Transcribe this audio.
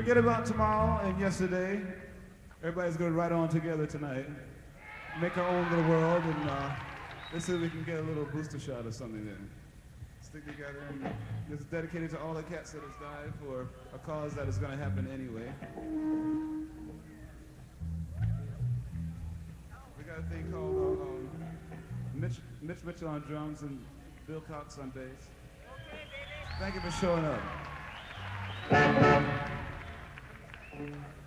Forget about tomorrow and yesterday. Everybody's going to ride on together tonight. Make our own little world, and let's see if we can get a little booster shot or something then. Stick together, and this is dedicated to all the cats that has died for a cause that is going to happen anyway. We got a thing called Mitch Mitchell on drums and Bill Cox on bass. Thank you for showing up.